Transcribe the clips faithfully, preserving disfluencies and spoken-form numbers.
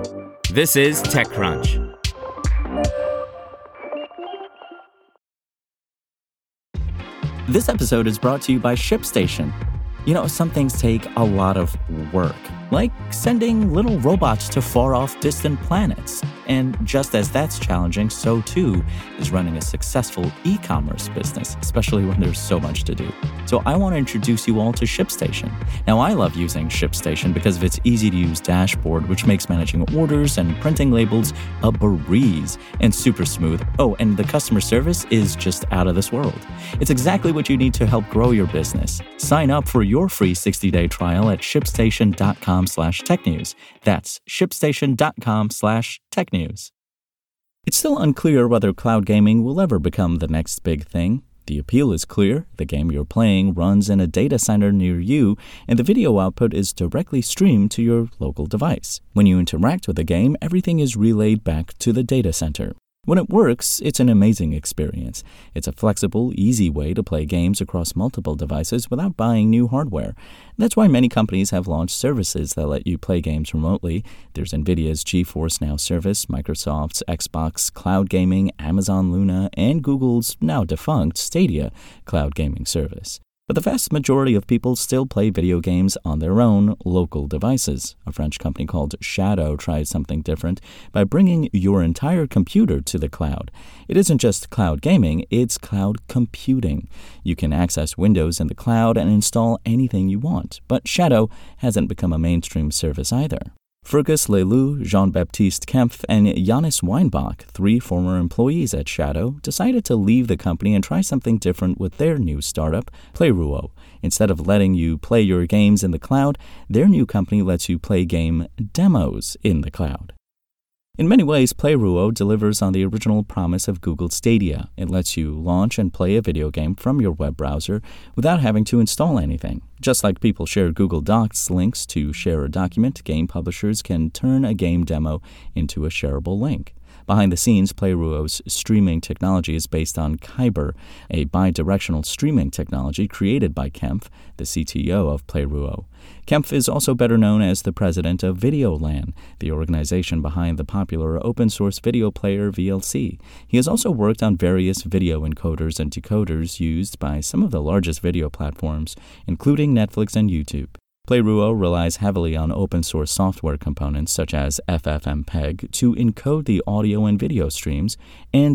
This is TechCrunch. This episode is brought to you by ShipStation. You know, some things take a lot of work, like sending little robots to far-off distant planets. And just as that's challenging, so too is running a successful e-commerce business, especially when there's so much to do. So I want to introduce you all to ShipStation. Now, I love using ShipStation because of its easy-to-use dashboard, which makes managing orders and printing labels a breeze and super smooth. Oh, and the customer service is just out of this world. It's exactly what you need to help grow your business. Sign up for your free sixty-day trial at shipstation.com slash technews. That's shipstation.com slash technews. It's still unclear whether cloud gaming will ever become the next big thing. The appeal is clear. The game you're playing runs in a data center near you, and the video output is directly streamed to your local device. When you interact with the game, everything is relayed back to the data center. When it works, it's an amazing experience. It's a flexible, easy way to play games across multiple devices without buying new hardware. That's why many companies have launched services that let you play games remotely. There's NVIDIA's GeForce Now service, Microsoft's Xbox Cloud Gaming, Amazon Luna, and Google's now-defunct Stadia cloud gaming service. But the vast majority of people still play video games on their own local devices. A French company called Shadow tried something different by bringing your entire computer to the cloud. It isn't just cloud gaming, it's cloud computing. You can access Windows in the cloud and install anything you want, but Shadow hasn't become a mainstream service either. Fergus Leloup, Jean-Baptiste Kempf, and Janis Weinbach, three former employees at Shadow, decided to leave the company and try something different with their new startup, Playruo. Instead of letting you play your games in the cloud, their new company lets you play game demos in the cloud. In many ways, Playruo delivers on the original promise of Google Stadia. It lets you launch and play a video game from your web browser without having to install anything. Just like people share Google Docs links to share a document, game publishers can turn a game demo into a shareable link. Behind the scenes, Playruo's streaming technology is based on Kyber, a bidirectional streaming technology created by Kempf, the C T O of Playruo. Kempf is also better known as the president of Videolan, the organization behind the popular open-source video player V L C. He has also worked on various video encoders and decoders used by some of the largest video platforms, including Netflix and YouTube. Playruo relies heavily on open-source software components such as FFmpeg to encode the audio and video streams and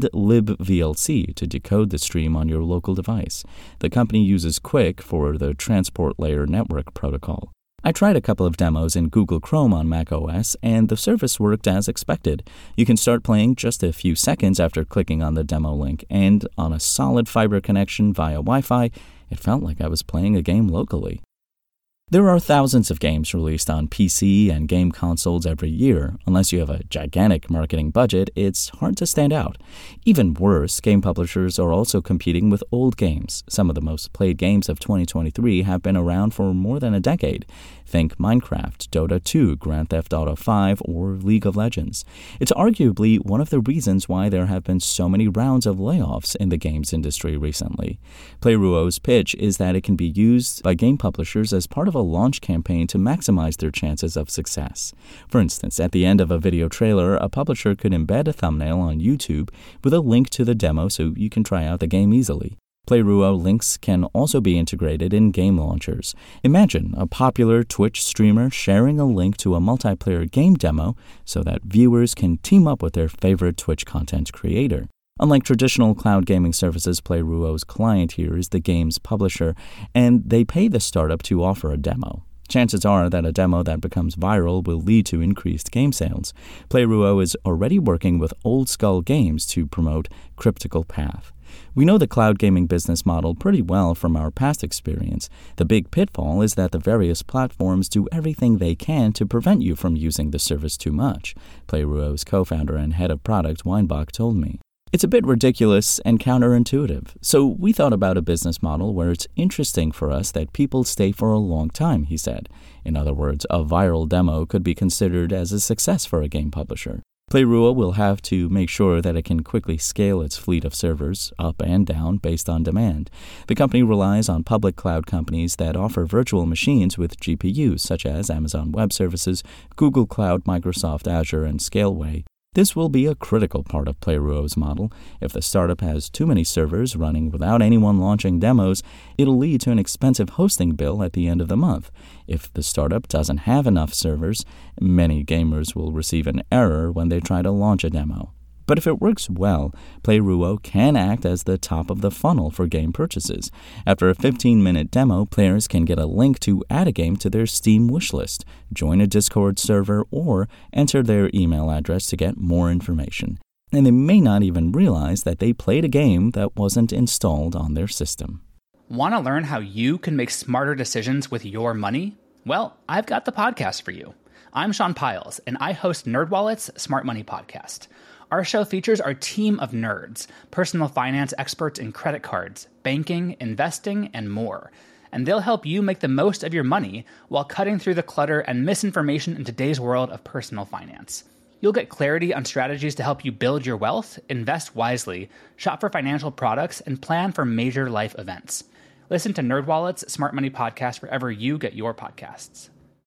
libVLC to decode the stream on your local device. The company uses QUIC for the Transport Layer Network protocol. I tried a couple of demos in Google Chrome on macOS, and the service worked as expected. You can start playing just a few seconds after clicking on the demo link, and on a solid fiber connection via Wi-Fi, it felt like I was playing a game locally. There are thousands of games released on P C and game consoles every year. Unless you have a gigantic marketing budget, it's hard to stand out. Even worse, game publishers are also competing with old games. Some of the most played games of twenty twenty-three have been around for more than a decade. Think Minecraft, Dota two, Grand Theft Auto five, or League of Legends. It's arguably one of the reasons why there have been so many rounds of layoffs in the games industry recently. Playruo's pitch is that it can be used by game publishers as part of a launch campaign to maximize their chances of success. For instance, at the end of a video trailer, a publisher could embed a thumbnail on YouTube with a link to the demo so you can try out the game easily. Playruo links can also be integrated in game launchers. Imagine a popular Twitch streamer sharing a link to a multiplayer game demo so that viewers can team up with their favorite Twitch content creator. Unlike traditional cloud gaming services, Playruo's client here is the game's publisher, and they pay the startup to offer a demo. Chances are that a demo that becomes viral will lead to increased game sales. Playruo is already working with Old Skull Games to promote Cryptical Path. We know the cloud gaming business model pretty well from our past experience. The big pitfall is that the various platforms do everything they can to prevent you from using the service too much, Playruo's co-founder and head of product Weinbach told me. It's a bit ridiculous and counterintuitive, so we thought about a business model where it's interesting for us that people stay for a long time, he said. In other words, a viral demo could be considered as a success for a game publisher. Playrua will have to make sure that it can quickly scale its fleet of servers up and down based on demand. The company relies on public cloud companies that offer virtual machines with G P Us, such as Amazon Web Services, Google Cloud, Microsoft Azure, and Scaleway. This will be a critical part of Playrua's model. If the startup has too many servers running without anyone launching demos, it'll lead to an expensive hosting bill at the end of the month. If the startup doesn't have enough servers, many gamers will receive an error when they try to launch a demo. But if it works well, Playrua can act as the top of the funnel for game purchases. After a fifteen-minute demo, players can get a link to add a game to their Steam wishlist, join a Discord server, or enter their email address to get more information. And they may not even realize that they played a game that wasn't installed on their system. Want to learn how you can make smarter decisions with your money? Well, I've got the podcast for you. I'm Sean Piles, and I host NerdWallet's Smart Money Podcast. Our show features our team of nerds, personal finance experts in credit cards, banking, investing, and more. And they'll help you make the most of your money while cutting through the clutter and misinformation in today's world of personal finance. You'll get clarity on strategies to help you build your wealth, invest wisely, shop for financial products, and plan for major life events. Listen to NerdWallet's Smart Money Podcast wherever you get your podcasts.